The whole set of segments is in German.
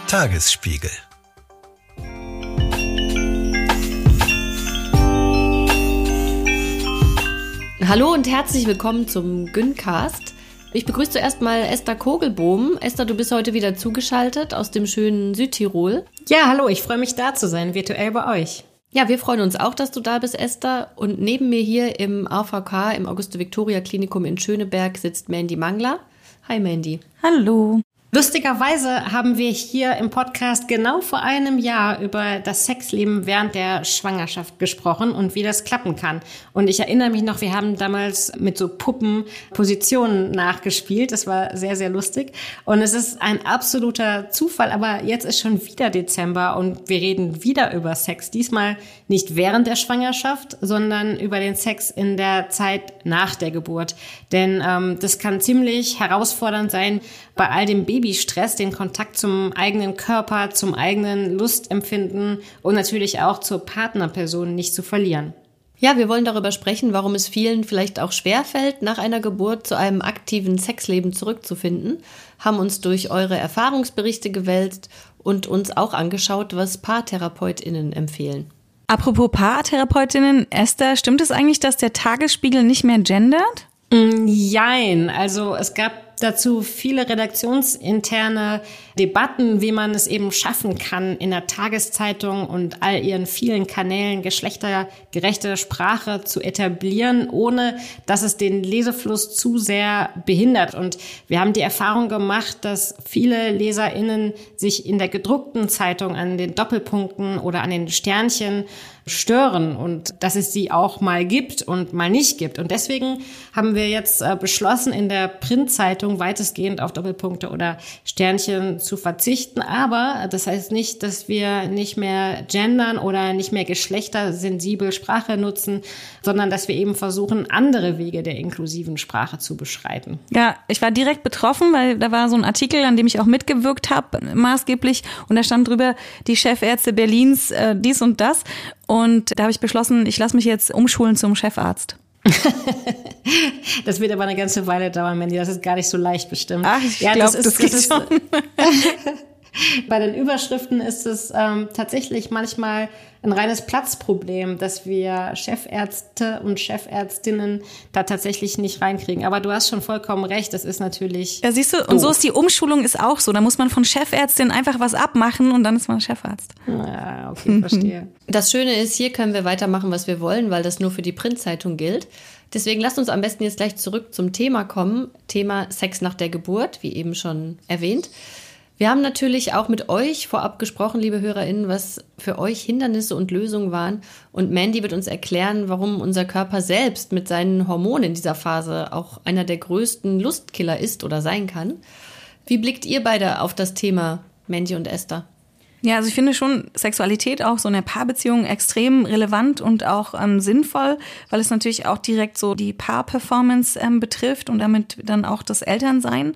Tagesspiegel. Hallo und herzlich willkommen zum Gyncast. Ich begrüße zuerst mal Esther Kogelbohm. Esther, du bist heute wieder zugeschaltet aus dem schönen Südtirol. Ja, hallo, ich freue mich da zu sein, virtuell bei euch. Ja, wir freuen uns auch, dass du da bist, Esther. Und neben mir hier im AVK, im Auguste-Victoria-Klinikum in Schöneberg, sitzt Mandy Mangler. Hi Mandy. Hallo. Lustigerweise haben wir hier im Podcast genau vor einem Jahr über das Sexleben während der Schwangerschaft gesprochen und wie das klappen kann. Und ich erinnere mich noch, wir haben damals mit so Puppen Positionen nachgespielt. Das war sehr, sehr lustig. Und es ist ein absoluter Zufall, aber jetzt ist schon wieder Dezember und wir reden wieder über Sex. Diesmal nicht während der Schwangerschaft, sondern über den Sex in der Zeit nach der Geburt. Denn das kann ziemlich herausfordernd sein, bei all dem Babystress den Kontakt zum eigenen Körper, zum eigenen Lustempfinden und natürlich auch zur Partnerperson nicht zu verlieren. Ja, wir wollen darüber sprechen, warum es vielen vielleicht auch schwerfällt, nach einer Geburt zu einem aktiven Sexleben zurückzufinden, haben uns durch eure Erfahrungsberichte gewälzt und uns auch angeschaut, was PaartherapeutInnen empfehlen. Apropos PaartherapeutInnen, Esther, stimmt es eigentlich, dass der Tagesspiegel nicht mehr gendert? Jein, also es gab dazu viele redaktionsinterne Debatten, wie man es eben schaffen kann, in der Tageszeitung und all ihren vielen Kanälen geschlechtergerechte Sprache zu etablieren, ohne dass es den Lesefluss zu sehr behindert. Und wir haben die Erfahrung gemacht, dass viele LeserInnen sich in der gedruckten Zeitung an den Doppelpunkten oder an den Sternchen stören und dass es sie auch mal gibt und mal nicht gibt. Und deswegen haben wir jetzt beschlossen, in der Printzeitung weitestgehend auf Doppelpunkte oder Sternchen zu verzichten. Aber das heißt nicht, dass wir nicht mehr gendern oder nicht mehr geschlechtersensibel Sprache nutzen, sondern dass wir eben versuchen, andere Wege der inklusiven Sprache zu beschreiten. Ja, ich war direkt betroffen, weil da war so ein Artikel, an dem ich auch mitgewirkt habe, maßgeblich. Und da stand drüber, die Chefärzte Berlins, dies und das. Und da habe ich beschlossen, ich lasse mich jetzt umschulen zum Chefarzt. Das wird aber eine ganze Weile dauern, Mandy. Das ist gar nicht so leicht bestimmt. Ach, ich glaube, das geht schon. Bei den Überschriften ist es tatsächlich manchmal ein reines Platzproblem, dass wir Chefärzte und Chefärztinnen da tatsächlich nicht reinkriegen. Aber du hast schon vollkommen recht, das ist natürlich Ja, siehst du, und so ist die Umschulung ist auch so. Da muss man von Chefärztin einfach was abmachen und dann ist man Chefarzt. Ja, okay, verstehe. Das Schöne ist, hier können wir weitermachen, was wir wollen, weil das nur für die Printzeitung gilt. Deswegen lasst uns am besten jetzt gleich zurück zum Thema kommen. Thema Sex nach der Geburt, wie eben schon erwähnt. Wir haben natürlich auch mit euch vorab gesprochen, liebe HörerInnen, was für euch Hindernisse und Lösungen waren. Und Mandy wird uns erklären, warum unser Körper selbst mit seinen Hormonen in dieser Phase auch einer der größten Lustkiller ist oder sein kann. Wie blickt ihr beide auf das Thema, Mandy und Esther? Ja, also ich finde schon Sexualität auch so in der Paarbeziehung extrem relevant und auch sinnvoll, weil es natürlich auch direkt so die Paarperformance betrifft und damit dann auch das Elternsein.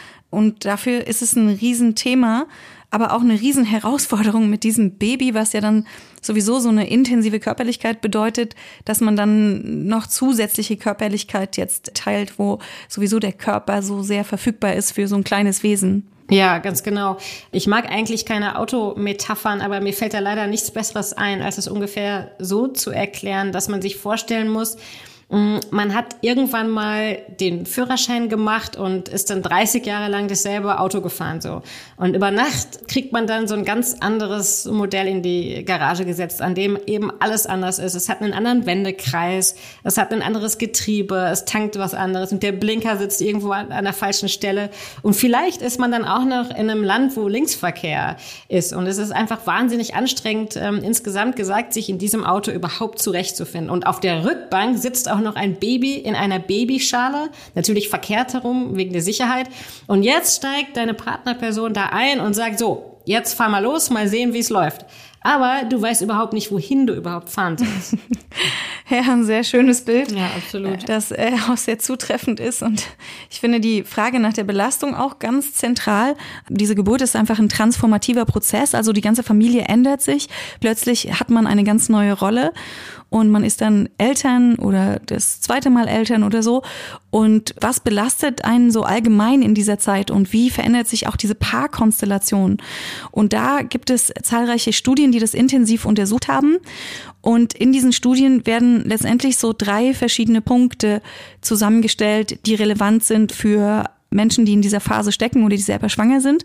Und dafür ist es ein Riesenthema, aber auch eine Riesenherausforderung mit diesem Baby, was ja dann sowieso so eine intensive Körperlichkeit bedeutet, dass man dann noch zusätzliche Körperlichkeit jetzt teilt, wo sowieso der Körper so sehr verfügbar ist für so ein kleines Wesen. Ja, ganz genau. Ich mag eigentlich keine Autometaphern, aber mir fällt da leider nichts Besseres ein, als es ungefähr so zu erklären, dass man sich vorstellen muss, man hat irgendwann mal den Führerschein gemacht und ist dann 30 Jahre lang dasselbe Auto gefahren, so. Und über Nacht kriegt man dann so ein ganz anderes Modell in die Garage gesetzt, an dem eben alles anders ist. Es hat einen anderen Wendekreis, es hat ein anderes Getriebe, es tankt was anderes und der Blinker sitzt irgendwo an der falschen Stelle. Und vielleicht ist man dann auch noch in einem Land, wo Linksverkehr ist. Und es ist einfach wahnsinnig anstrengend, insgesamt gesagt, sich in diesem Auto überhaupt zurechtzufinden. Und auf der Rückbank sitzt auch noch ein Baby in einer Babyschale, natürlich verkehrt herum, wegen der Sicherheit. Und jetzt steigt deine Partnerperson da ein und sagt so, jetzt fahr mal los, mal sehen, wie es läuft. Aber du weißt überhaupt nicht, wohin du überhaupt fahren sollst. Ja, ein sehr schönes Bild. Ja, absolut. Das auch sehr zutreffend ist. Und ich finde die Frage nach der Belastung auch ganz zentral. Diese Geburt ist einfach ein transformativer Prozess. Also die ganze Familie ändert sich. Plötzlich hat man eine ganz neue Rolle. Und man ist dann Eltern oder das zweite Mal Eltern oder so. Und was belastet einen so allgemein in dieser Zeit und wie verändert sich auch diese Paarkonstellation? Und da gibt es zahlreiche Studien, die das intensiv untersucht haben. Und in diesen Studien werden letztendlich so 3 verschiedene Punkte zusammengestellt, die relevant sind für Menschen, die in dieser Phase stecken oder die selber schwanger sind.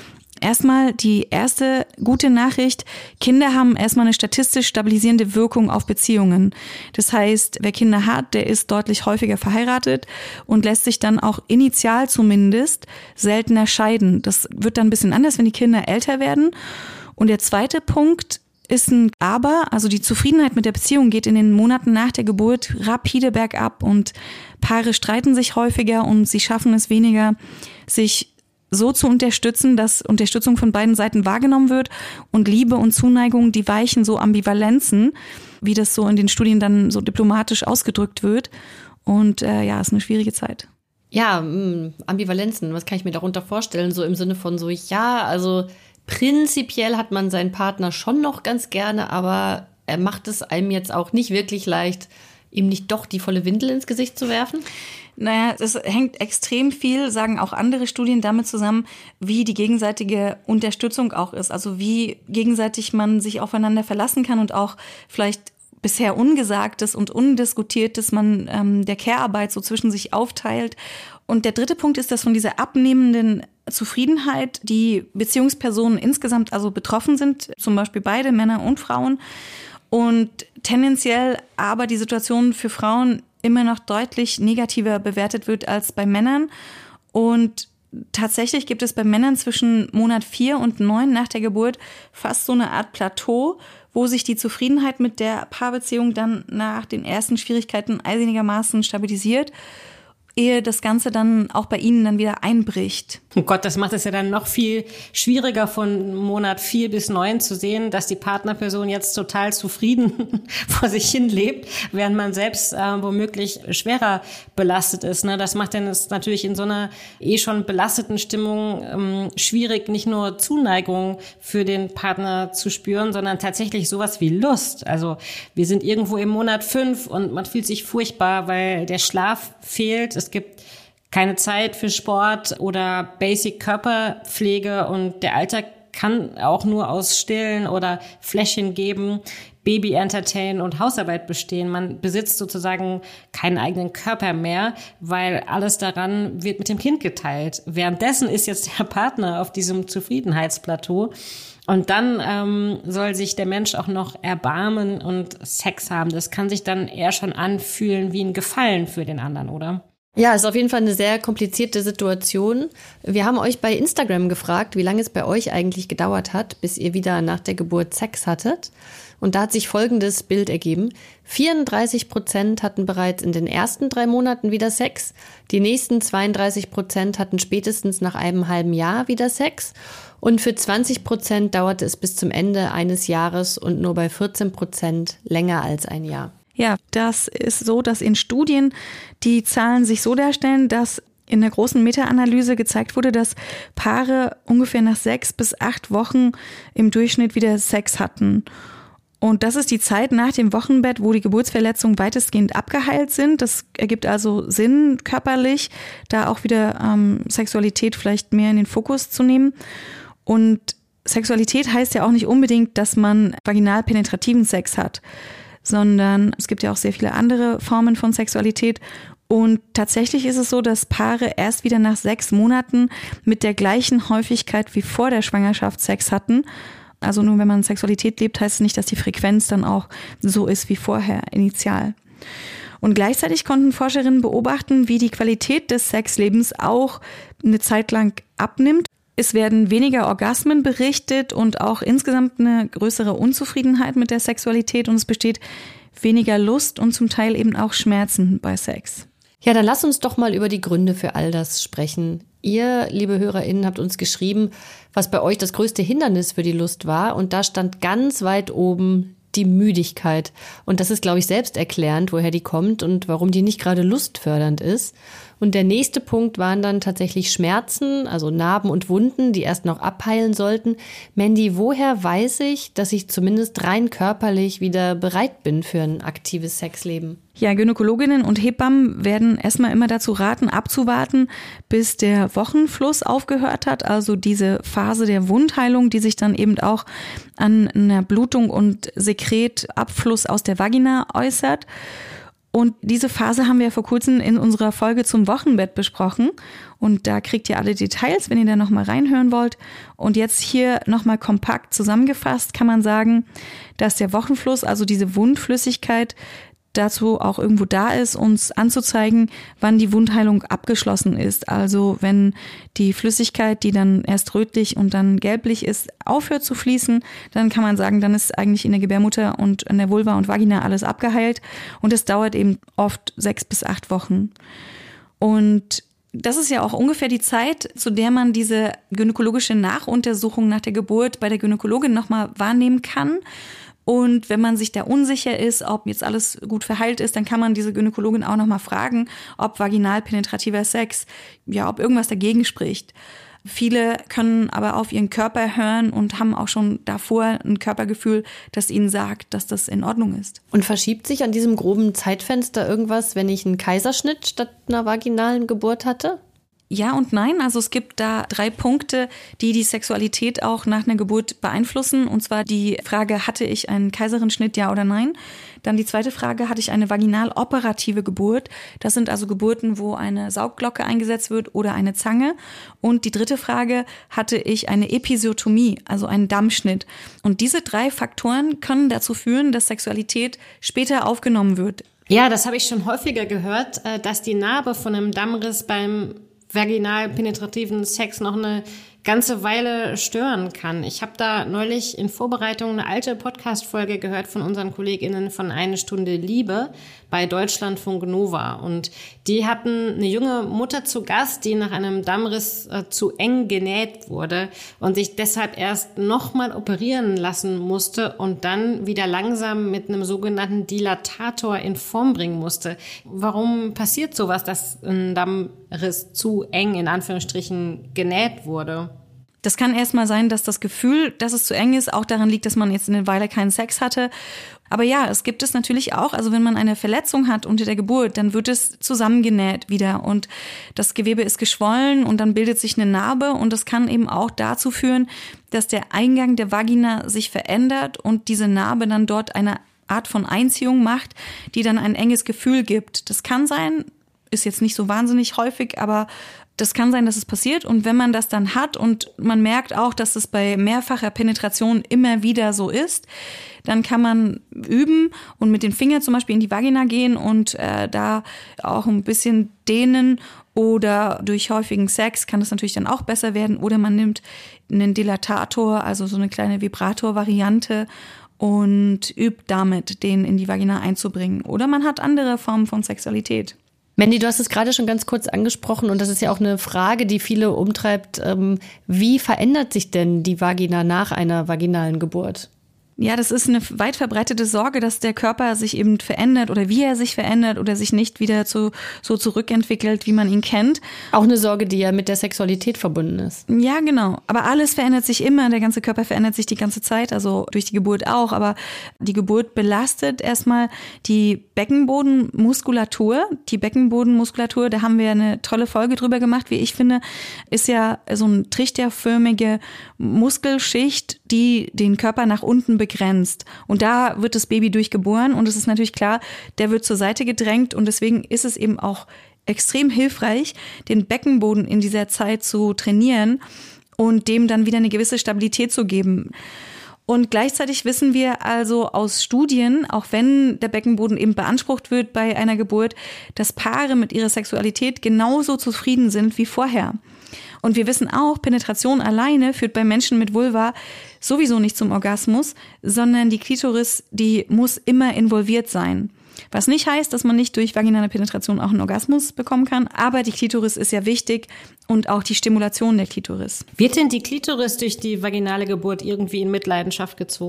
Erstmal die erste gute Nachricht. Kinder haben erstmal eine statistisch stabilisierende Wirkung auf Beziehungen. Das heißt, wer Kinder hat, der ist deutlich häufiger verheiratet und lässt sich dann auch initial zumindest seltener scheiden. Das wird dann ein bisschen anders, wenn die Kinder älter werden. Und der zweite Punkt ist ein Aber, also die Zufriedenheit mit der Beziehung geht in den Monaten nach der Geburt rapide bergab und Paare streiten sich häufiger und sie schaffen es weniger, sich so zu unterstützen, dass Unterstützung von beiden Seiten wahrgenommen wird und Liebe und Zuneigung, die weichen so Ambivalenzen, wie das so in den Studien dann so diplomatisch ausgedrückt wird. Und ja, ist eine schwierige Zeit. Ja, Ambivalenzen, was kann ich mir darunter vorstellen? So im Sinne von so, ja, also prinzipiell hat man seinen Partner schon noch ganz gerne, aber er macht es einem jetzt auch nicht wirklich leicht, ihm nicht doch die volle Windel ins Gesicht zu werfen? Naja, es hängt extrem viel, sagen auch andere Studien, damit zusammen, wie die gegenseitige Unterstützung auch ist. Also wie gegenseitig man sich aufeinander verlassen kann und auch vielleicht bisher Ungesagtes und Undiskutiertes man der Care-Arbeit so zwischen sich aufteilt. Und der dritte Punkt ist, dass von dieser abnehmenden Zufriedenheit die Beziehungspersonen insgesamt also betroffen sind, zum Beispiel beide, Männer und Frauen. Und tendenziell aber die Situation für Frauen immer noch deutlich negativer bewertet wird als bei Männern. Und tatsächlich gibt es bei Männern zwischen Monat 4 und 9 nach der Geburt fast so eine Art Plateau, wo sich die Zufriedenheit mit der Paarbeziehung dann nach den ersten Schwierigkeiten einigermaßen stabilisiert, ehe das Ganze dann auch bei ihnen dann wieder einbricht. Oh Gott, das macht es ja dann noch viel schwieriger, von Monat 4 bis 9 zu sehen, dass die Partnerperson jetzt total zufrieden vor sich hin lebt, während man selbst womöglich schwerer belastet ist. Ne? Das macht dann es natürlich in so einer schon belasteten Stimmung schwierig, nicht nur Zuneigung für den Partner zu spüren, sondern tatsächlich sowas wie Lust. Also wir sind irgendwo im Monat 5 und man fühlt sich furchtbar, weil der Schlaf fehlt. Es gibt keine Zeit für Sport oder Basic Körperpflege und der Alltag kann auch nur aus Stillen oder Fläschchen geben, Baby entertainen und Hausarbeit bestehen. Man besitzt sozusagen keinen eigenen Körper mehr, weil alles daran wird mit dem Kind geteilt. Währenddessen ist jetzt der Partner auf diesem Zufriedenheitsplateau. Und dann soll sich der Mensch auch noch erbarmen und Sex haben. Das kann sich dann eher schon anfühlen wie ein Gefallen für den anderen, oder? Ja, ist auf jeden Fall eine sehr komplizierte Situation. Wir haben euch bei Instagram gefragt, wie lange es bei euch eigentlich gedauert hat, bis ihr wieder nach der Geburt Sex hattet. Und da hat sich folgendes Bild ergeben. 34% hatten bereits in den ersten 3 Monaten wieder Sex. Die nächsten 32% hatten spätestens nach einem halben Jahr wieder Sex. Und für 20% dauerte es bis zum Ende eines Jahres und nur bei 14% länger als ein Jahr. Ja, das ist so, dass in Studien die Zahlen sich so darstellen, dass in der großen Meta-Analyse gezeigt wurde, dass Paare ungefähr nach 6 bis 8 Wochen im Durchschnitt wieder Sex hatten. Und das ist die Zeit nach dem Wochenbett, wo die Geburtsverletzungen weitestgehend abgeheilt sind. Das ergibt also Sinn körperlich, da auch wieder Sexualität vielleicht mehr in den Fokus zu nehmen. Und Sexualität heißt ja auch nicht unbedingt, dass man vaginal penetrativen Sex hat, sondern es gibt ja auch sehr viele andere Formen von Sexualität. Und tatsächlich ist es so, dass Paare erst wieder nach 6 Monaten mit der gleichen Häufigkeit wie vor der Schwangerschaft Sex hatten. Also nur wenn man Sexualität lebt, heißt es nicht, dass die Frequenz dann auch so ist wie vorher initial. Und gleichzeitig konnten Forscherinnen beobachten, wie die Qualität des Sexlebens auch eine Zeit lang abnimmt. Es werden weniger Orgasmen berichtet und auch insgesamt eine größere Unzufriedenheit mit der Sexualität und es besteht weniger Lust und zum Teil eben auch Schmerzen bei Sex. Ja, dann lass uns doch mal über die Gründe für all das sprechen. Ihr, liebe HörerInnen, habt uns geschrieben, was bei euch das größte Hindernis für die Lust war und da stand ganz weit oben die Müdigkeit. Und das ist, glaube ich, selbsterklärend, woher die kommt und warum die nicht gerade lustfördernd ist. Und der nächste Punkt waren dann tatsächlich Schmerzen, also Narben und Wunden, die erst noch abheilen sollten. Mandy, woher weiß ich, dass ich zumindest rein körperlich wieder bereit bin für ein aktives Sexleben? Ja, Gynäkologinnen und Hebammen werden erstmal immer dazu raten, abzuwarten, bis der Wochenfluss aufgehört hat. Also diese Phase der Wundheilung, die sich dann eben auch an einer Blutung und Sekretabfluss aus der Vagina äußert. Und diese Phase haben wir vor kurzem in unserer Folge zum Wochenbett besprochen. Und da kriegt ihr alle Details, wenn ihr da nochmal reinhören wollt. Und jetzt hier nochmal kompakt zusammengefasst kann man sagen, dass der Wochenfluss, also diese Wundflüssigkeit, dazu auch irgendwo da ist, uns anzuzeigen, wann die Wundheilung abgeschlossen ist. Also wenn die Flüssigkeit, die dann erst rötlich und dann gelblich ist, aufhört zu fließen, dann kann man sagen, dann ist eigentlich in der Gebärmutter und an der Vulva und Vagina alles abgeheilt. Und es dauert eben oft 6 bis 8 Wochen. Und das ist ja auch ungefähr die Zeit, zu der man diese gynäkologische Nachuntersuchung nach der Geburt bei der Gynäkologin nochmal wahrnehmen kann. Und wenn man sich da unsicher ist, ob jetzt alles gut verheilt ist, dann kann man diese Gynäkologin auch nochmal fragen, ob vaginal penetrativer Sex, ja, ob irgendwas dagegen spricht. Viele können aber auf ihren Körper hören und haben auch schon davor ein Körpergefühl, das ihnen sagt, dass das in Ordnung ist. Und verschiebt sich an diesem groben Zeitfenster irgendwas, wenn ich einen Kaiserschnitt statt einer vaginalen Geburt hatte? Ja und nein, also es gibt da 3 Punkte, die die Sexualität auch nach einer Geburt beeinflussen. Und zwar die Frage, hatte ich einen Kaiserschnitt, ja oder nein? Dann die zweite Frage, hatte ich eine vaginal-operative Geburt? Das sind also Geburten, wo eine Saugglocke eingesetzt wird oder eine Zange. Und die dritte Frage, hatte ich eine Episiotomie, also einen Dammschnitt? Und diese 3 Faktoren können dazu führen, dass Sexualität später aufgenommen wird. Ja, das habe ich schon häufiger gehört, dass die Narbe von einem Dammriss beim vaginal penetrativen Sex noch eine ganze Weile stören kann. Ich habe da neulich in Vorbereitung eine alte Podcast-Folge gehört von unseren KollegInnen von Eine Stunde Liebe bei Deutschlandfunk Nova. Und die hatten eine junge Mutter zu Gast, die nach einem Dammriss zu eng genäht wurde und sich deshalb erst nochmal operieren lassen musste und dann wieder langsam mit einem sogenannten Dilatator in Form bringen musste. Warum passiert sowas, dass ein Dammriss zu eng in Anführungsstrichen genäht wurde? Das kann erstmal sein, dass das Gefühl, dass es zu eng ist, auch daran liegt, dass man jetzt eine Weile keinen Sex hatte. Aber ja, es gibt es natürlich auch. Also wenn man eine Verletzung hat unter der Geburt, dann wird es zusammengenäht wieder und das Gewebe ist geschwollen und dann bildet sich eine Narbe und das kann eben auch dazu führen, dass der Eingang der Vagina sich verändert und diese Narbe dann dort eine Art von Einziehung macht, die dann ein enges Gefühl gibt. Das kann sein, ist jetzt nicht so wahnsinnig häufig, aber das kann sein, dass es passiert. Und wenn man das dann hat und man merkt auch, dass es bei mehrfacher Penetration immer wieder so ist, dann kann man üben und mit den Fingern zum Beispiel in die Vagina gehen und da auch ein bisschen dehnen. Oder durch häufigen Sex kann das natürlich dann auch besser werden. Oder man nimmt einen Dilatator, also so eine kleine Vibrator-Variante und übt damit, den in die Vagina einzubringen. Oder man hat andere Formen von Sexualität. Mandy, du hast es gerade schon ganz kurz angesprochen und das ist ja auch eine Frage, die viele umtreibt. Wie verändert sich denn die Vagina nach einer vaginalen Geburt? Ja, das ist eine weit verbreitete Sorge, dass der Körper sich eben verändert oder wie er sich verändert oder sich nicht wieder so zurückentwickelt, wie man ihn kennt. Auch eine Sorge, die ja mit der Sexualität verbunden ist. Ja, genau. Aber alles verändert sich immer. Der ganze Körper verändert sich die ganze Zeit, also durch die Geburt auch. Aber die Geburt belastet erstmal die Beckenbodenmuskulatur. Die Beckenbodenmuskulatur, da haben wir eine tolle Folge drüber gemacht, wie ich finde, ist ja so eine trichterförmige Muskelschicht, die den Körper nach unten begrenzt. Und da wird das Baby durchgeboren und es ist natürlich klar, der wird zur Seite gedrängt und deswegen ist es eben auch extrem hilfreich, den Beckenboden in dieser Zeit zu trainieren und dem dann wieder eine gewisse Stabilität zu geben. Und gleichzeitig wissen wir also aus Studien, auch wenn der Beckenboden eben beansprucht wird bei einer Geburt, dass Paare mit ihrer Sexualität genauso zufrieden sind wie vorher. Und wir wissen auch, Penetration alleine führt bei Menschen mit Vulva sowieso nicht zum Orgasmus, sondern die Klitoris, die muss immer involviert sein. Was nicht heißt, dass man nicht durch vaginale Penetration auch einen Orgasmus bekommen kann, aber die Klitoris ist ja wichtig und auch die Stimulation der Klitoris. Wird denn die Klitoris durch die vaginale Geburt irgendwie in Mitleidenschaft gezogen?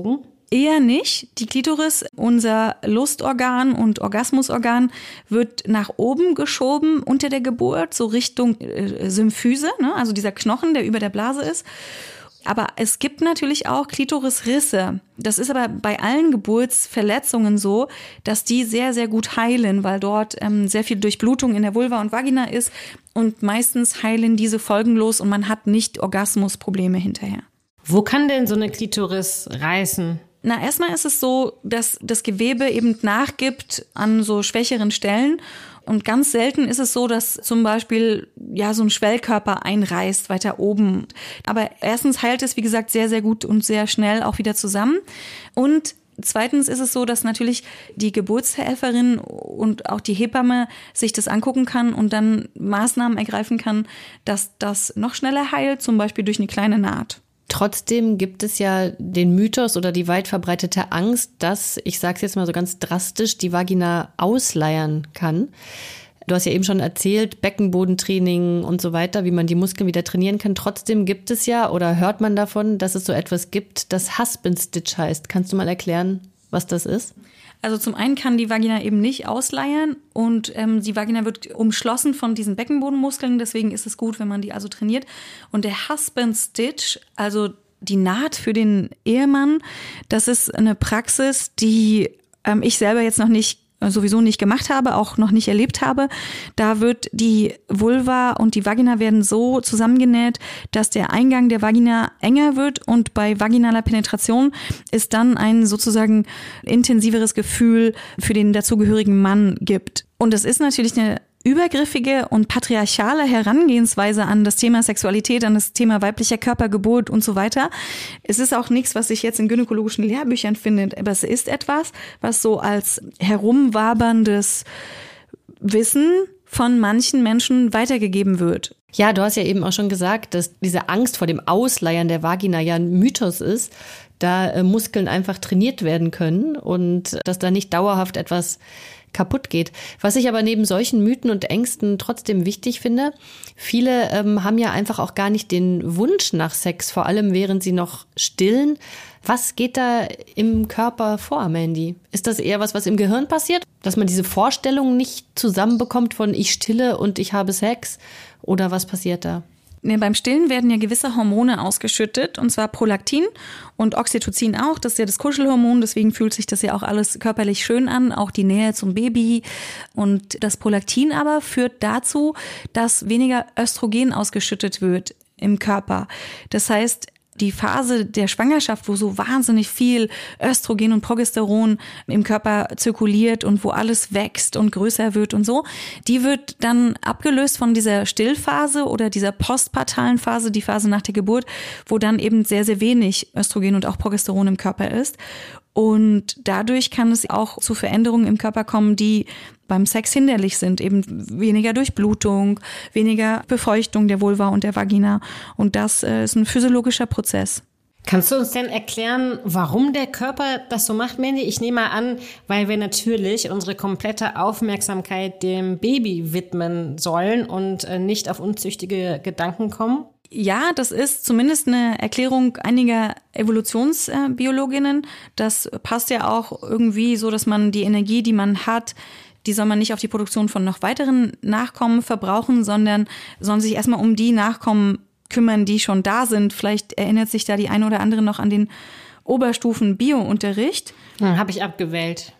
Eher nicht. Die Klitoris, unser Lustorgan und Orgasmusorgan, wird nach oben geschoben unter der Geburt, so Richtung Symphyse, ne? Also dieser Knochen, der über der Blase ist. Aber es gibt natürlich auch Klitorisrisse. Das ist aber bei allen Geburtsverletzungen so, dass die sehr, sehr gut heilen, weil dort sehr viel Durchblutung in der Vulva und Vagina ist. Und meistens heilen diese folgenlos und man hat nicht Orgasmusprobleme hinterher. Wo kann denn so eine Klitoris reißen? Na, erstmal ist es so, dass das Gewebe eben nachgibt an so schwächeren Stellen. Und ganz selten ist es so, dass zum Beispiel ja so ein Schwellkörper einreißt weiter oben. Aber erstens heilt es, wie gesagt, sehr, sehr gut und sehr schnell auch wieder zusammen. Und zweitens ist es so, dass natürlich die Geburtshelferin und auch die Hebamme sich das angucken kann und dann Maßnahmen ergreifen kann, dass das noch schneller heilt, zum Beispiel durch eine kleine Naht. Trotzdem gibt es ja den Mythos oder die weit verbreitete Angst, dass, ich sage es jetzt mal so ganz drastisch, die Vagina ausleiern kann. Du hast ja eben schon erzählt, Beckenbodentraining und so weiter, wie man die Muskeln wieder trainieren kann. Trotzdem gibt es ja oder hört man davon, dass es so etwas gibt, das Husband Stitch heißt. Kannst du mal erklären, was das ist? Also zum einen kann die Vagina eben nicht ausleiern und die Vagina wird umschlossen von diesen Beckenbodenmuskeln. Deswegen ist es gut, wenn man die also trainiert. Und der Husband Stitch, also die Naht für den Ehemann, das ist eine Praxis, die ich selber jetzt sowieso nicht gemacht habe, auch noch nicht erlebt habe. Da wird die Vulva und die Vagina werden so zusammengenäht, dass der Eingang der Vagina enger wird und bei vaginaler Penetration ist dann ein sozusagen intensiveres Gefühl für den dazugehörigen Mann gibt. Und es ist natürlich eine übergriffige und patriarchale Herangehensweise an das Thema Sexualität, an das Thema weiblicher Körpergeburt und so weiter. Es ist auch nichts, was sich jetzt in gynäkologischen Lehrbüchern findet, aber es ist etwas, was so als herumwaberndes Wissen von manchen Menschen weitergegeben wird. Ja, du hast ja eben auch schon gesagt, dass diese Angst vor dem Ausleiern der Vagina ja ein Mythos ist, da Muskeln einfach trainiert werden können und dass da nicht dauerhaft etwas kaputt geht. Was ich aber neben solchen Mythen und Ängsten trotzdem wichtig finde, viele haben ja einfach auch gar nicht den Wunsch nach Sex, vor allem während sie noch stillen. Was geht da im Körper vor, Mandy? Ist das eher was im Gehirn passiert? Dass man diese Vorstellung nicht zusammenbekommt von ich stille und ich habe Sex? Oder was passiert da? Nee, beim Stillen werden ja gewisse Hormone ausgeschüttet, und zwar Prolaktin und Oxytocin auch. Das ist ja das Kuschelhormon, deswegen fühlt sich das ja auch alles körperlich schön an, auch die Nähe zum Baby. Und das Prolaktin aber führt dazu, dass weniger Östrogen ausgeschüttet wird im Körper. Das heißt, die Phase der Schwangerschaft, wo so wahnsinnig viel Östrogen und Progesteron im Körper zirkuliert und wo alles wächst und größer wird und so, die wird dann abgelöst von dieser Stillphase oder dieser postpartalen Phase, die Phase nach der Geburt, wo dann eben sehr, sehr wenig Östrogen und auch Progesteron im Körper ist. Und dadurch kann es auch zu Veränderungen im Körper kommen, die beim Sex hinderlich sind. Eben weniger Durchblutung, weniger Befeuchtung der Vulva und der Vagina. Und das ist ein physiologischer Prozess. Kannst du uns denn erklären, warum der Körper das so macht, Mandy? Ich nehme mal an, weil wir natürlich unsere komplette Aufmerksamkeit dem Baby widmen sollen und nicht auf unzüchtige Gedanken kommen. Ja, das ist zumindest eine Erklärung einiger Evolutionsbiologinnen. Das passt ja auch irgendwie so, dass man die Energie, die man hat, die soll man nicht auf die Produktion von noch weiteren Nachkommen verbrauchen, sondern sollen sich erstmal um die Nachkommen kümmern, die schon da sind. Vielleicht erinnert sich da die eine oder andere noch an den Oberstufen-Bio-Unterricht. Habe ich abgewählt.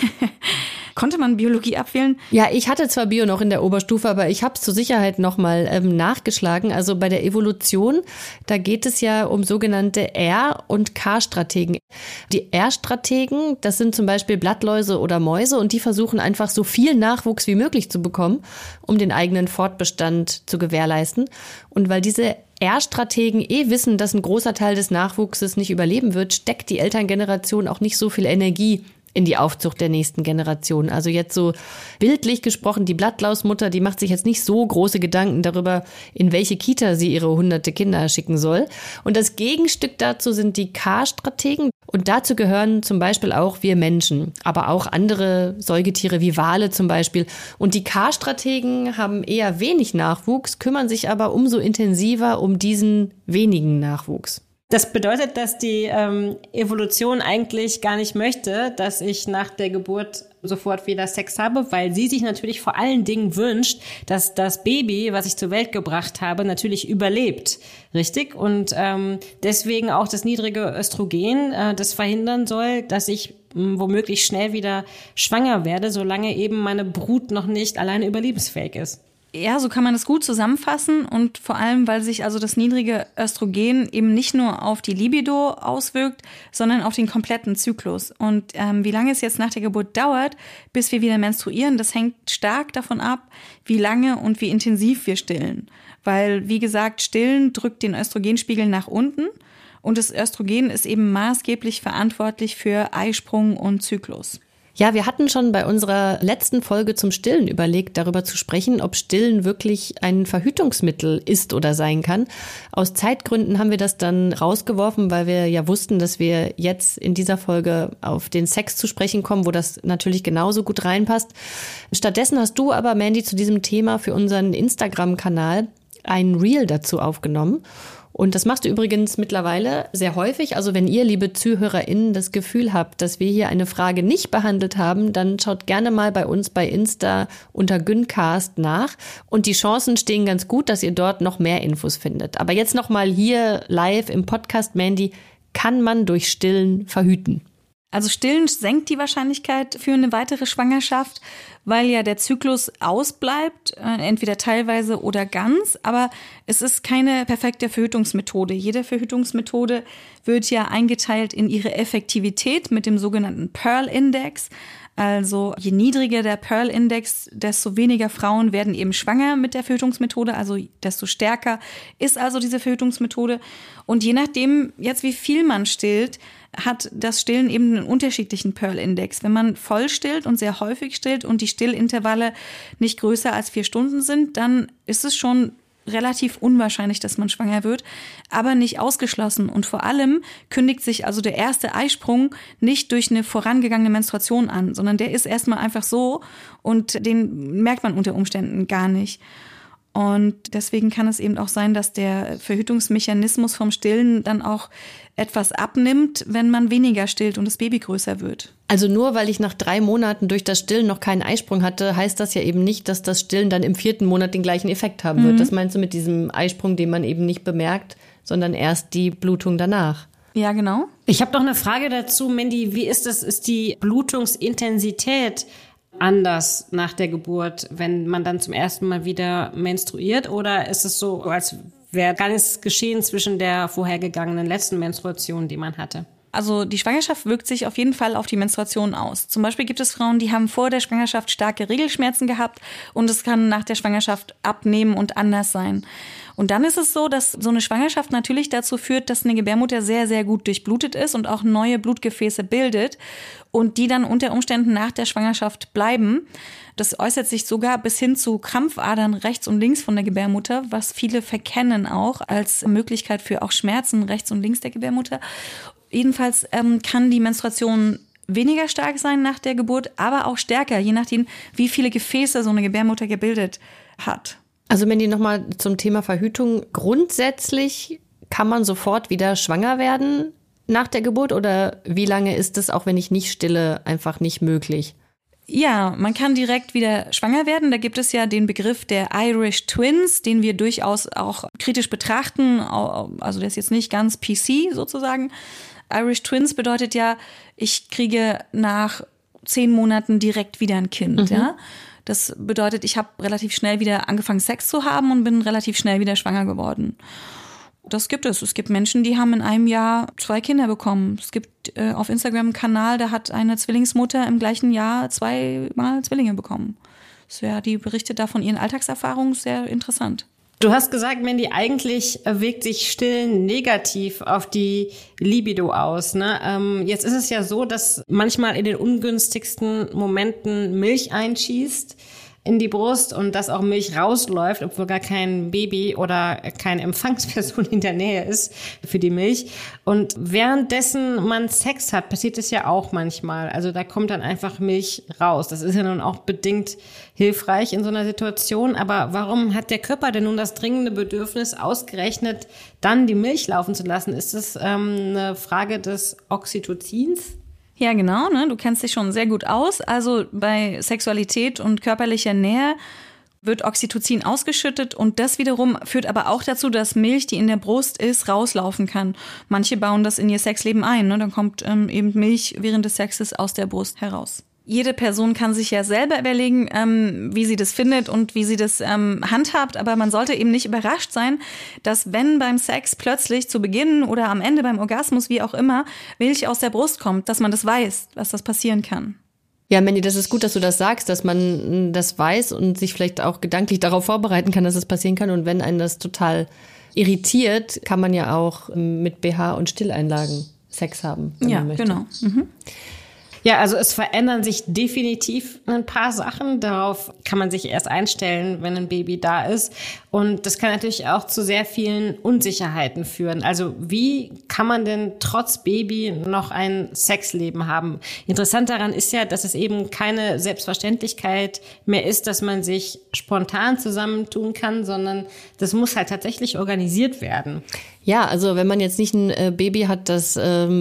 Konnte man Biologie abwählen? Ja, ich hatte zwar Bio noch in der Oberstufe, aber ich habe es zur Sicherheit nochmal nachgeschlagen. Also bei der Evolution, da geht es ja um sogenannte R- und K-Strategen. Die R-Strategen, das sind zum Beispiel Blattläuse oder Mäuse und die versuchen einfach so viel Nachwuchs wie möglich zu bekommen, um den eigenen Fortbestand zu gewährleisten. Und weil diese R-Strategen wissen, dass ein großer Teil des Nachwuchses nicht überleben wird, steckt die Elterngeneration auch nicht so viel Energie in die Aufzucht der nächsten Generation. Also jetzt so bildlich gesprochen, die Blattlausmutter, die macht sich jetzt nicht so große Gedanken darüber, in welche Kita sie ihre 100 Kinder schicken soll. Und das Gegenstück dazu sind die K-Strategen. Und dazu gehören zum Beispiel auch wir Menschen, aber auch andere Säugetiere wie Wale zum Beispiel. Und die K-Strategen haben eher wenig Nachwuchs, kümmern sich aber umso intensiver um diesen wenigen Nachwuchs. Das bedeutet, dass die Evolution eigentlich gar nicht möchte, dass ich nach der Geburt sofort wieder Sex habe, weil sie sich natürlich vor allen Dingen wünscht, dass das Baby, was ich zur Welt gebracht habe, natürlich überlebt. Richtig? Und deswegen auch das niedrige Östrogen, das verhindern soll, dass ich womöglich schnell wieder schwanger werde, solange eben meine Brut noch nicht alleine überlebensfähig ist. Ja, so kann man das gut zusammenfassen und vor allem, weil sich also das niedrige Östrogen eben nicht nur auf die Libido auswirkt, sondern auf den kompletten Zyklus. Und wie lange es jetzt nach der Geburt dauert, bis wir wieder menstruieren, das hängt stark davon ab, wie lange und wie intensiv wir stillen. Weil, wie gesagt, Stillen drückt den Östrogenspiegel nach unten und das Östrogen ist eben maßgeblich verantwortlich für Eisprung und Zyklus. Ja, wir hatten schon bei unserer letzten Folge zum Stillen überlegt, darüber zu sprechen, ob Stillen wirklich ein Verhütungsmittel ist oder sein kann. Aus Zeitgründen haben wir das dann rausgeworfen, weil wir ja wussten, dass wir jetzt in dieser Folge auf den Sex zu sprechen kommen, wo das natürlich genauso gut reinpasst. Stattdessen hast du aber, Mandy, zu diesem Thema für unseren Instagram-Kanal ein Reel dazu aufgenommen. Und das machst du übrigens mittlerweile sehr häufig. Also wenn ihr, liebe ZuhörerInnen, das Gefühl habt, dass wir hier eine Frage nicht behandelt haben, dann schaut gerne mal bei uns bei Insta unter Gyncast nach. Und die Chancen stehen ganz gut, dass ihr dort noch mehr Infos findet. Aber jetzt nochmal hier live im Podcast, Mandy, kann man durch Stillen verhüten? Also Stillen senkt die Wahrscheinlichkeit für eine weitere Schwangerschaft, weil ja der Zyklus ausbleibt, entweder teilweise oder ganz. Aber es ist keine perfekte Verhütungsmethode. Jede Verhütungsmethode wird ja eingeteilt in ihre Effektivität mit dem sogenannten Pearl-Index. Also je niedriger der Pearl-Index, desto weniger Frauen werden eben schwanger mit der Verhütungsmethode, also desto stärker ist also diese Verhütungsmethode. Und je nachdem jetzt, wie viel man stillt, hat das Stillen eben einen unterschiedlichen Pearl-Index. Wenn man voll stillt und sehr häufig stillt und die Stillintervalle nicht größer als 4 Stunden sind, dann ist es schon relativ unwahrscheinlich, dass man schwanger wird, aber nicht ausgeschlossen. Und vor allem kündigt sich also der erste Eisprung nicht durch eine vorangegangene Menstruation an, sondern der ist erstmal einfach so und den merkt man unter Umständen gar nicht. Und deswegen kann es eben auch sein, dass der Verhütungsmechanismus vom Stillen dann auch etwas abnimmt, wenn man weniger stillt und das Baby größer wird. Also nur weil ich nach 3 Monaten durch das Stillen noch keinen Eisprung hatte, heißt das ja eben nicht, dass das Stillen dann im 4. Monat den gleichen Effekt haben wird. Das meinst du mit diesem Eisprung, den man eben nicht bemerkt, sondern erst die Blutung danach? Ja, genau. Ich habe noch eine Frage dazu, Mandy. Wie ist das? Ist die Blutungsintensität anders nach der Geburt, wenn man dann zum ersten Mal wieder menstruiert? Oder ist es so, als wäre gar nichts geschehen zwischen der vorhergegangenen letzten Menstruation, die man hatte? Also die Schwangerschaft wirkt sich auf jeden Fall auf die Menstruation aus. Zum Beispiel gibt es Frauen, die haben vor der Schwangerschaft starke Regelschmerzen gehabt und es kann nach der Schwangerschaft abnehmen und anders sein. Und dann ist es so, dass so eine Schwangerschaft natürlich dazu führt, dass eine Gebärmutter sehr, sehr gut durchblutet ist und auch neue Blutgefäße bildet und die dann unter Umständen nach der Schwangerschaft bleiben. Das äußert sich sogar bis hin zu Krampfadern rechts und links von der Gebärmutter, was viele verkennen auch als Möglichkeit für auch Schmerzen rechts und links der Gebärmutter. Jedenfalls kann die Menstruation weniger stark sein nach der Geburt, aber auch stärker, je nachdem, wie viele Gefäße so eine Gebärmutter gebildet hat. Also Mandy, nochmal zum Thema Verhütung. Grundsätzlich kann man sofort wieder schwanger werden nach der Geburt oder wie lange ist es, auch wenn ich nicht stille, einfach nicht möglich? Ja, man kann direkt wieder schwanger werden. Da gibt es ja den Begriff der Irish Twins, den wir durchaus auch kritisch betrachten. Also der ist jetzt nicht ganz PC sozusagen. Irish Twins bedeutet ja, ich kriege nach 10 Monaten direkt wieder ein Kind, ja. Das bedeutet, ich habe relativ schnell wieder angefangen, Sex zu haben und bin relativ schnell wieder schwanger geworden. Das gibt es. Es gibt Menschen, die haben in einem Jahr 2 Kinder bekommen. Es gibt auf Instagram einen Kanal, da hat eine Zwillingsmutter im gleichen Jahr 2-mal Zwillinge bekommen. Die berichtet da von ihren Alltagserfahrungen, sehr interessant. Du hast gesagt, Mandy, eigentlich wirkt sich Stillen negativ auf die Libido aus, ne? Jetzt ist es ja so, dass manchmal in den ungünstigsten Momenten Milch einschießt. in die Brust und dass auch Milch rausläuft, obwohl gar kein Baby oder keine Empfangsperson in der Nähe ist für die Milch. Und währenddessen man Sex hat, passiert es ja auch manchmal. Also da kommt dann einfach Milch raus. Das ist ja nun auch bedingt hilfreich in so einer Situation. Aber warum hat der Körper denn nun das dringende Bedürfnis, ausgerechnet dann die Milch laufen zu lassen? Ist das eine Frage des Oxytocins? Ja, genau, ne? Du kennst dich schon sehr gut aus. Also bei Sexualität und körperlicher Nähe wird Oxytocin ausgeschüttet und das wiederum führt aber auch dazu, dass Milch, die in der Brust ist, rauslaufen kann. Manche bauen das in ihr Sexleben ein, ne? Dann kommt eben Milch während des Sexes aus der Brust heraus. Jede Person kann sich ja selber überlegen, wie sie das findet und wie sie das handhabt. Aber man sollte eben nicht überrascht sein, dass wenn beim Sex plötzlich zu Beginn oder am Ende beim Orgasmus, wie auch immer, Milch aus der Brust kommt, dass man das weiß, dass das passieren kann. Ja, Mandy, das ist gut, dass du das sagst, dass man das weiß und sich vielleicht auch gedanklich darauf vorbereiten kann, dass es passieren kann. Und wenn einen das total irritiert, kann man ja auch mit BH und Stilleinlagen Sex haben, wenn man möchte. Genau. Mhm. Ja, also es verändern sich definitiv ein paar Sachen. Darauf kann man sich erst einstellen, wenn ein Baby da ist. Und das kann natürlich auch zu sehr vielen Unsicherheiten führen. Also wie kann man denn trotz Baby noch ein Sexleben haben? Interessant daran ist ja, dass es eben keine Selbstverständlichkeit mehr ist, dass man sich spontan zusammentun kann, sondern das muss halt tatsächlich organisiert werden. Ja, also wenn man jetzt nicht ein Baby hat, das,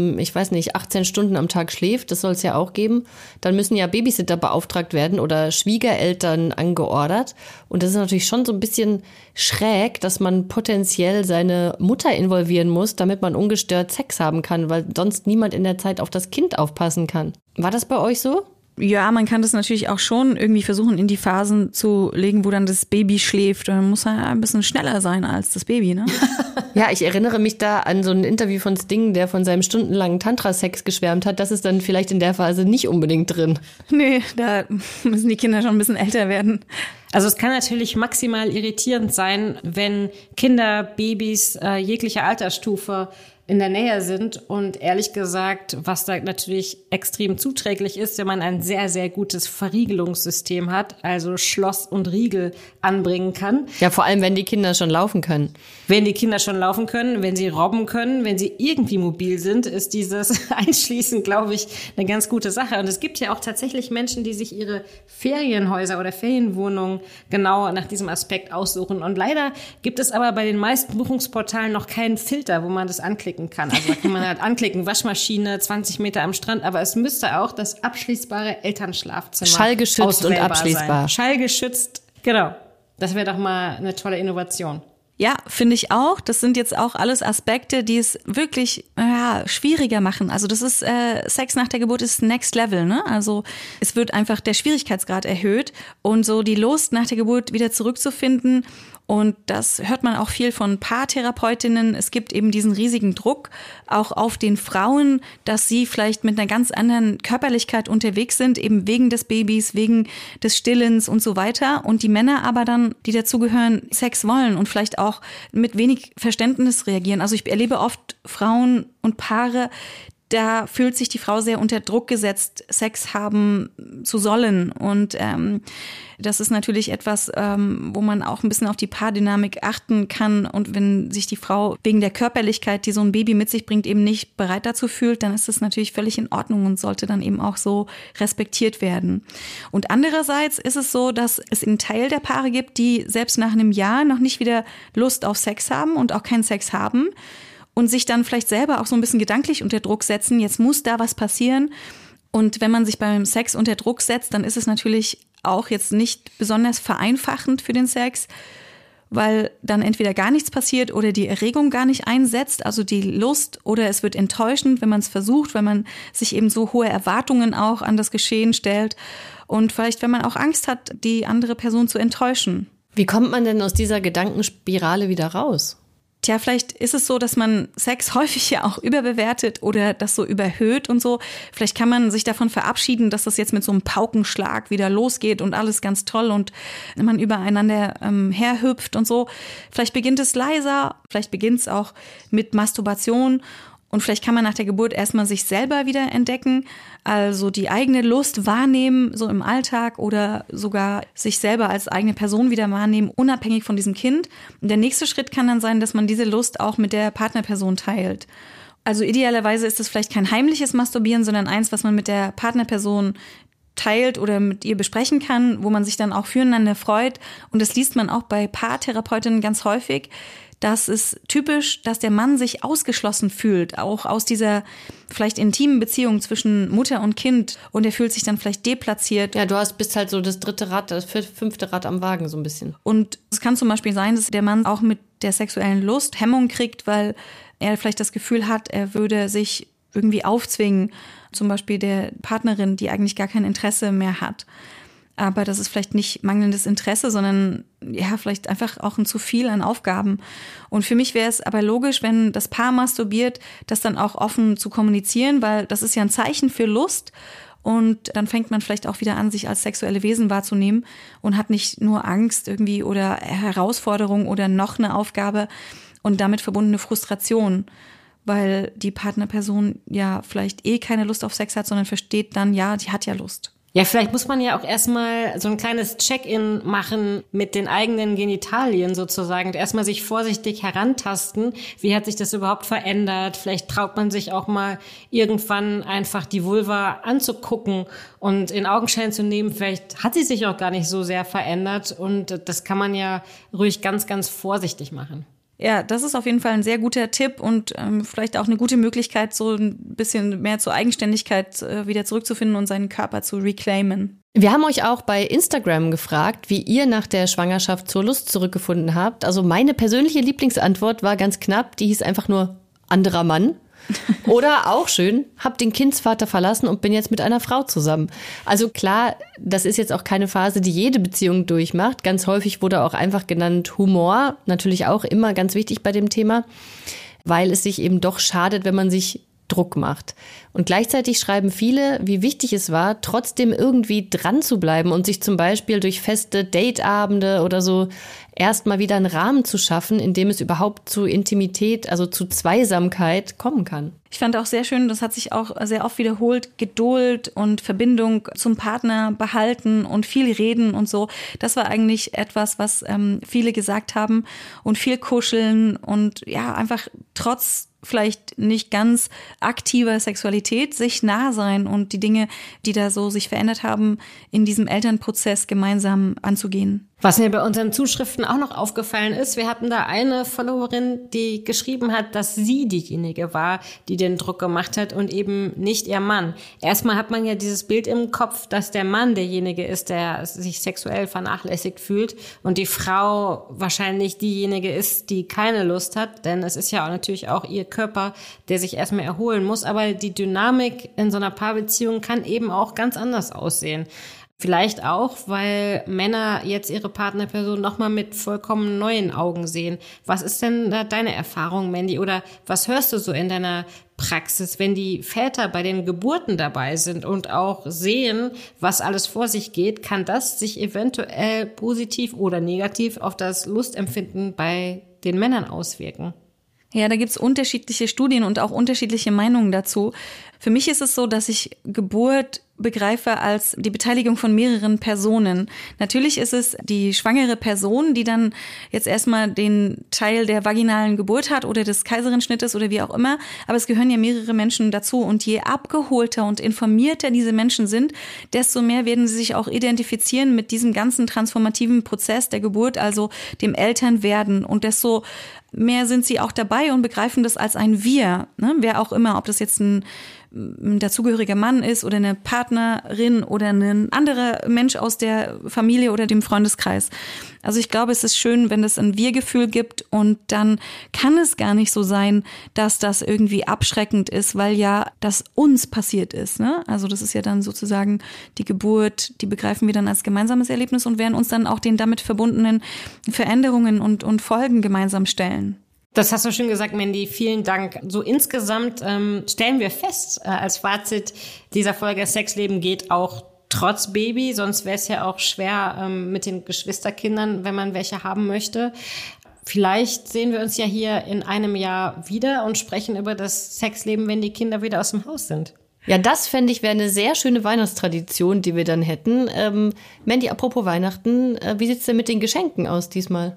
18 Stunden am Tag schläft, das soll es ja auch geben, dann müssen ja Babysitter beauftragt werden oder Schwiegereltern angeordert. Und das ist natürlich schon so ein bisschen schräg, dass man potenziell seine Mutter involvieren muss, damit man ungestört Sex haben kann, weil sonst niemand in der Zeit auf das Kind aufpassen kann. War das bei euch so? Ja, man kann das natürlich auch schon irgendwie versuchen, in die Phasen zu legen, wo dann das Baby schläft. Dann muss er ein bisschen schneller sein als das Baby, ne? Ja, ich erinnere mich da an so ein Interview von Sting, der von seinem stundenlangen Tantra-Sex geschwärmt hat. Das ist dann vielleicht in der Phase nicht unbedingt drin. Nee, da müssen die Kinder schon ein bisschen älter werden. Also es kann natürlich maximal irritierend sein, wenn Kinder, Babys jeglicher Altersstufe in der Nähe sind. Und ehrlich gesagt, was da natürlich extrem zuträglich ist, wenn man ein sehr, sehr gutes Verriegelungssystem hat, also Schloss und Riegel anbringen kann. Ja, vor allem, wenn die Kinder schon laufen können. Wenn die Kinder schon laufen können, wenn sie robben können, wenn sie irgendwie mobil sind, ist dieses Einschließen, glaube ich, eine ganz gute Sache. Und es gibt ja auch tatsächlich Menschen, die sich ihre Ferienhäuser oder Ferienwohnungen genau nach diesem Aspekt aussuchen. Und leider gibt es aber bei den meisten Buchungsportalen noch keinen Filter, wo man das anklicken kann. Also da kann man halt anklicken, Waschmaschine, 20 Meter am Strand, aber es müsste auch das abschließbare Elternschlafzimmer schallgeschützt und abschließbar sein. Schallgeschützt, genau. Das wäre doch mal eine tolle Innovation. Ja, finde ich auch. Das sind jetzt auch alles Aspekte, die es wirklich schwieriger machen. Also das ist Sex nach der Geburt ist Next Level, ne? Also es wird einfach der Schwierigkeitsgrad erhöht und so die Lust nach der Geburt wieder zurückzufinden. Und das hört man auch viel von Paartherapeutinnen. Es gibt eben diesen riesigen Druck auch auf den Frauen, dass sie vielleicht mit einer ganz anderen Körperlichkeit unterwegs sind, eben wegen des Babys, wegen des Stillens und so weiter. Und die Männer aber dann, die dazugehören, Sex wollen und vielleicht auch mit wenig Verständnis reagieren. Also ich erlebe oft Frauen und Paare, da fühlt sich die Frau sehr unter Druck gesetzt, Sex haben zu sollen. Und das ist natürlich etwas, wo man auch ein bisschen auf die Paardynamik achten kann. Und wenn sich die Frau wegen der Körperlichkeit, die so ein Baby mit sich bringt, eben nicht bereit dazu fühlt, dann ist das natürlich völlig in Ordnung und sollte dann eben auch so respektiert werden. Und andererseits ist es so, dass es einen Teil der Paare gibt, die selbst nach einem Jahr noch nicht wieder Lust auf Sex haben und auch keinen Sex haben. Und sich dann vielleicht selber auch so ein bisschen gedanklich unter Druck setzen, jetzt muss da was passieren. Und wenn man sich beim Sex unter Druck setzt, dann ist es natürlich auch jetzt nicht besonders vereinfachend für den Sex, weil dann entweder gar nichts passiert oder die Erregung gar nicht einsetzt, also die Lust, oder es wird enttäuschend, wenn man es versucht, wenn man sich eben so hohe Erwartungen auch an das Geschehen stellt und vielleicht, wenn man auch Angst hat, die andere Person zu enttäuschen. Wie kommt man denn aus dieser Gedankenspirale wieder raus? Tja, vielleicht ist es so, dass man Sex häufig ja auch überbewertet oder das so überhöht und so. Vielleicht kann man sich davon verabschieden, dass das jetzt mit so einem Paukenschlag wieder losgeht und alles ganz toll und man übereinander herhüpft und so. Vielleicht beginnt es leiser, vielleicht beginnt es auch mit Masturbation Und vielleicht kann man nach der Geburt erstmal sich selber wieder entdecken, also die eigene Lust wahrnehmen, so im Alltag oder sogar sich selber als eigene Person wieder wahrnehmen, unabhängig von diesem Kind. Und der nächste Schritt kann dann sein, dass man diese Lust auch mit der Partnerperson teilt. Also idealerweise ist es vielleicht kein heimliches Masturbieren, sondern eins, was man mit der Partnerperson teilt oder mit ihr besprechen kann, wo man sich dann auch füreinander freut. Und das liest man auch bei Paartherapeutinnen ganz häufig. Das ist typisch, dass der Mann sich ausgeschlossen fühlt, auch aus dieser vielleicht intimen Beziehung zwischen Mutter und Kind. Und er fühlt sich dann vielleicht deplatziert. Ja, bist halt so das 3. Rad, das 5. Rad am Wagen so ein bisschen. Und es kann zum Beispiel sein, dass der Mann auch mit der sexuellen Lust Hemmung kriegt, weil er vielleicht das Gefühl hat, er würde sich irgendwie aufzwingen, zum Beispiel der Partnerin, die eigentlich gar kein Interesse mehr hat. Aber das ist vielleicht nicht mangelndes Interesse, sondern ja, vielleicht einfach auch ein zu viel an Aufgaben. Und für mich wäre es aber logisch, wenn das Paar masturbiert, das dann auch offen zu kommunizieren, weil das ist ja ein Zeichen für Lust. Und dann fängt man vielleicht auch wieder an, sich als sexuelle Wesen wahrzunehmen und hat nicht nur Angst irgendwie oder Herausforderung oder noch eine Aufgabe und damit verbundene Frustration, weil die Partnerperson ja vielleicht keine Lust auf Sex hat, sondern versteht dann, ja, die hat ja Lust. Ja, vielleicht muss man ja auch erstmal so ein kleines Check-in machen mit den eigenen Genitalien sozusagen. Erstmal sich vorsichtig herantasten. Wie hat sich das überhaupt verändert? Vielleicht traut man sich auch mal irgendwann einfach die Vulva anzugucken und in Augenschein zu nehmen. Vielleicht hat sie sich auch gar nicht so sehr verändert und das kann man ja ruhig ganz, ganz vorsichtig machen. Ja, das ist auf jeden Fall ein sehr guter Tipp und vielleicht auch eine gute Möglichkeit, so ein bisschen mehr zur Eigenständigkeit wieder zurückzufinden und seinen Körper zu reclaimen. Wir haben euch auch bei Instagram gefragt, wie ihr nach der Schwangerschaft zur Lust zurückgefunden habt. Also meine persönliche Lieblingsantwort war ganz knapp, die hieß einfach nur anderer Mann. Oder auch schön, hab den Kindsvater verlassen und bin jetzt mit einer Frau zusammen. Also klar, das ist jetzt auch keine Phase, die jede Beziehung durchmacht. Ganz häufig wurde auch einfach genannt Humor, natürlich auch immer ganz wichtig bei dem Thema, weil es sich eben doch schadet, wenn man sich Druck macht. Und gleichzeitig schreiben viele, wie wichtig es war, trotzdem irgendwie dran zu bleiben und sich zum Beispiel durch feste Dateabende oder so erstmal wieder einen Rahmen zu schaffen, in dem es überhaupt zu Intimität, also zu Zweisamkeit kommen kann. Ich fand auch sehr schön, das hat sich auch sehr oft wiederholt, Geduld und Verbindung zum Partner behalten und viel reden und so. Das war eigentlich etwas, was viele gesagt haben und viel kuscheln und ja, einfach trotz vielleicht nicht ganz aktiver Sexualität sich nah sein und die Dinge, die da so sich verändert haben, in diesem Elternprozess gemeinsam anzugehen. Was mir bei unseren Zuschriften auch noch aufgefallen ist, wir hatten da eine Followerin, die geschrieben hat, dass sie diejenige war, die den Druck gemacht hat und eben nicht ihr Mann. Erstmal hat man ja dieses Bild im Kopf, dass der Mann derjenige ist, der sich sexuell vernachlässigt fühlt und die Frau wahrscheinlich diejenige ist, die keine Lust hat, denn es ist ja auch natürlich auch ihr Körper, der sich erstmal erholen muss. Aber die Dynamik in so einer Paarbeziehung kann eben auch ganz anders aussehen. Vielleicht auch, weil Männer jetzt ihre Partnerperson nochmal mit vollkommen neuen Augen sehen. Was ist denn da deine Erfahrung, Mandy? Oder was hörst du so in deiner Praxis, wenn die Väter bei den Geburten dabei sind und auch sehen, was alles vor sich geht? Kann das sich eventuell positiv oder negativ auf das Lustempfinden bei den Männern auswirken? Ja, da gibt's unterschiedliche Studien und auch unterschiedliche Meinungen dazu. Für mich ist es so, dass ich Geburt begreife als die Beteiligung von mehreren Personen. Natürlich ist es die schwangere Person, die dann jetzt erstmal den Teil der vaginalen Geburt hat oder des Kaiserschnittes oder wie auch immer, aber es gehören ja mehrere Menschen dazu und je abgeholter und informierter diese Menschen sind, desto mehr werden sie sich auch identifizieren mit diesem ganzen transformativen Prozess der Geburt, also dem Elternwerden, und desto mehr sind sie auch dabei und begreifen das als ein Wir, ne? Wer auch immer, ob das jetzt ein dazugehöriger Mann ist oder eine Partnerin oder ein anderer Mensch aus der Familie oder dem Freundeskreis. Also ich glaube, es ist schön, wenn es ein Wir-Gefühl gibt, und dann kann es gar nicht so sein, dass das irgendwie abschreckend ist, weil ja das uns passiert ist, ne? Also das ist ja dann sozusagen die Geburt, die begreifen wir dann als gemeinsames Erlebnis und werden uns dann auch den damit verbundenen Veränderungen und Folgen gemeinsam stellen. Das hast du schön gesagt, Mandy. Vielen Dank. So insgesamt stellen wir fest, als Fazit dieser Folge, Sexleben geht auch trotz Baby. Sonst wäre es ja auch schwer mit den Geschwisterkindern, wenn man welche haben möchte. vielleicht sehen wir uns ja hier in einem Jahr wieder und sprechen über das Sexleben, wenn die Kinder wieder aus dem Haus sind. Ja, das fände ich wäre eine sehr schöne Weihnachtstradition, die wir dann hätten. Mandy, apropos Weihnachten, wie sieht's denn mit den Geschenken aus diesmal?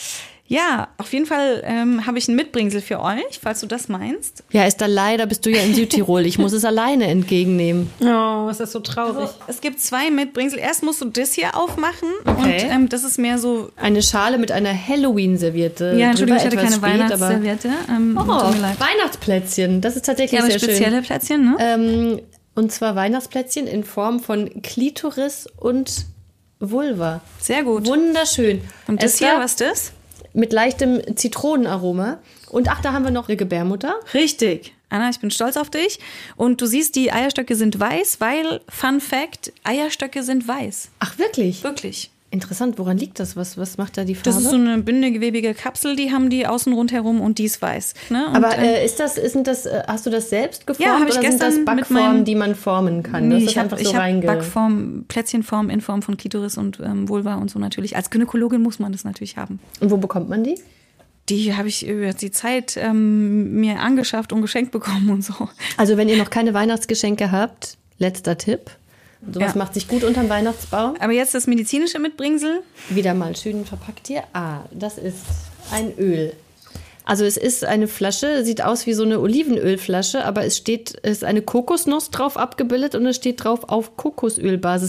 Ja, auf jeden Fall habe ich ein Mitbringsel für euch, falls du das meinst. Ja, Esther, leider bist du ja in Südtirol. Ich muss es alleine entgegennehmen. Oh, ist das so traurig. Also, es gibt 2 Mitbringsel. Erst musst du das hier aufmachen. Okay. Und das ist mehr so... Eine Schale mit einer Halloween-Serviette. Ja, Entschuldigung, ich hatte keine spät, Weihnachtsserviette. Oh, Weihnachtsplätzchen. Das ist tatsächlich aber sehr schön. spezielle Plätzchen, ne? Und zwar Weihnachtsplätzchen in Form von Klitoris und Vulva. Sehr gut. Wunderschön. Und das Esther, hier, was ist das? mit leichtem Zitronenaroma. Und ach, da haben wir noch eine Gebärmutter. Richtig. Anna, ich bin stolz auf dich. Und du siehst, die Eierstöcke sind weiß, weil, Fun Fact, Eierstöcke sind weiß. Ach, wirklich? Wirklich. Interessant. Woran liegt das? Was macht da die Farbe? Das ist so eine bindegewebige Kapsel, die haben die außen rundherum und die ist weiß. Ne? Und, aber hast du das selbst geformt? Ja, habe ich oder gestern sind das Backformen, die man formen kann? Nee, Das ist ich einfach habe so Backform, Plätzchenform in Form von Klitoris und Vulva und so natürlich. Als Gynäkologin muss man das natürlich haben. Und wo bekommt man die? Die habe ich über die Zeit mir angeschafft und geschenkt bekommen und so. Also wenn ihr noch keine Weihnachtsgeschenke habt, letzter Tipp. Sowas macht sich gut unterm Weihnachtsbaum. Aber jetzt das medizinische Mitbringsel. Wieder mal schön verpackt hier. Das ist ein Öl. Also es ist eine Flasche, sieht aus wie so eine Olivenölflasche, aber es ist eine Kokosnuss drauf abgebildet und es steht drauf auf Kokosölbasis.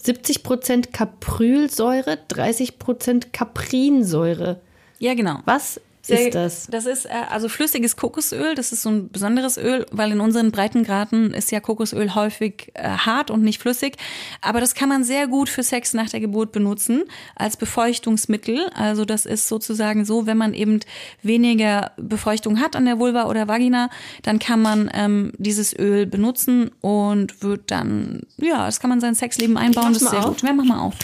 70% Caprylsäure, 30% Caprinsäure. Ja, genau. Was ist das? Das ist also flüssiges Kokosöl. Das ist so ein besonderes Öl, weil in unseren Breitengraden ist ja Kokosöl häufig hart und nicht flüssig. Aber das kann man sehr gut für Sex nach der Geburt benutzen als Befeuchtungsmittel. Also das ist sozusagen so, wenn man eben weniger Befeuchtung hat an der Vulva oder Vagina, dann kann man dieses Öl benutzen und wird dann, ja, das kann man in sein Sexleben einbauen. Das ist sehr gut. Ja, mach mal auf.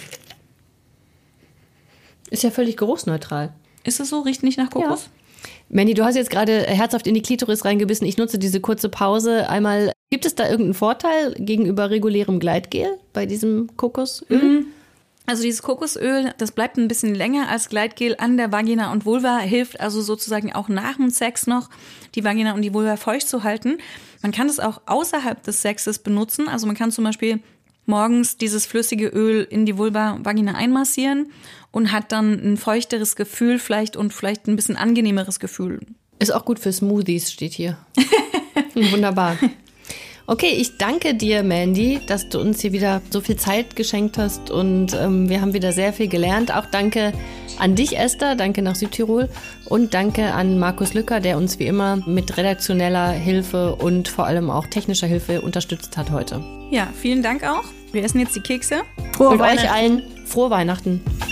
Ist ja völlig geruchsneutral. Ist es so? Riecht nicht nach Kokos? Ja. Mandy, du hast jetzt gerade herzhaft in die Klitoris reingebissen. Ich nutze diese kurze Pause einmal. Gibt es da irgendeinen Vorteil gegenüber regulärem Gleitgel bei diesem Kokosöl? Also dieses Kokosöl, das bleibt ein bisschen länger als Gleitgel an der Vagina und Vulva, hilft also sozusagen auch nach dem Sex noch, die Vagina und die Vulva feucht zu halten. Man kann das auch außerhalb des Sexes benutzen. Also man kann zum Beispiel morgens dieses flüssige Öl in die Vulva, Vagina einmassieren und hat dann ein feuchteres Gefühl vielleicht und vielleicht ein bisschen angenehmeres Gefühl. Ist auch gut für Smoothies, steht hier. Wunderbar. Okay, ich danke dir, Mandy, dass du uns hier wieder so viel Zeit geschenkt hast und wir haben wieder sehr viel gelernt. Auch danke an dich, Esther, danke nach Südtirol und danke an Markus Lücker, der uns wie immer mit redaktioneller Hilfe und vor allem auch technischer Hilfe unterstützt hat heute. Ja, vielen Dank auch. Wir essen jetzt die Kekse. Und euch allen frohe Weihnachten.